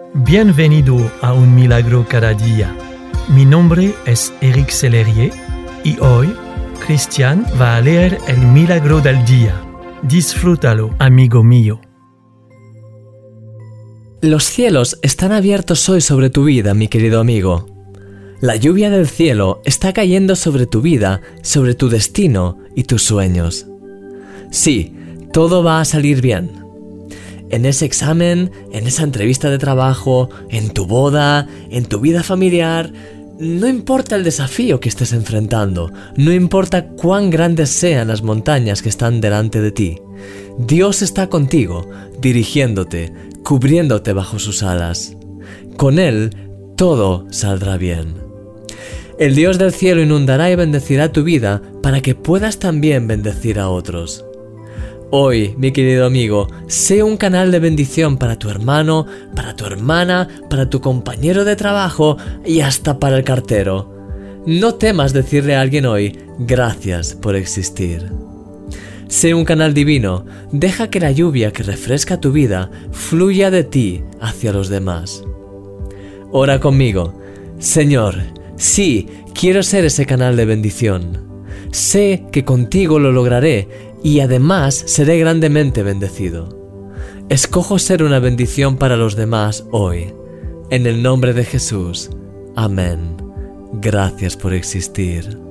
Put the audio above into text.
Bienvenido a Un Milagro Cada Día. Mi nombre es Eric Sellerier y hoy Cristian va a leer el Milagro del Día. Disfrútalo, amigo mío. Los cielos están abiertos hoy sobre tu vida, mi querido amigo. La lluvia del cielo está cayendo sobre tu vida, sobre tu destino y tus sueños. Sí, todo va a salir bien. En ese examen, en esa entrevista de trabajo, en tu boda, en tu vida familiar, no importa el desafío que estés enfrentando, no importa cuán grandes sean las montañas que están delante de ti. Dios está contigo, dirigiéndote, cubriéndote bajo sus alas. Con Él, todo saldrá bien. El Dios del cielo inundará y bendecirá tu vida para que puedas también bendecir a otros. Hoy, mi querido amigo, sé un canal de bendición para tu hermano, para tu hermana, para tu compañero de trabajo y hasta para el cartero. No temas decirle a alguien hoy, gracias por existir. Sé un canal divino, deja que la lluvia que refresca tu vida fluya de ti hacia los demás. Ora conmigo. Señor, sí, quiero ser ese canal de bendición. Sé que contigo lo lograré y además seré grandemente bendecido. Escojo ser una bendición para los demás hoy. En el nombre de Jesús. Amén. Gracias por existir.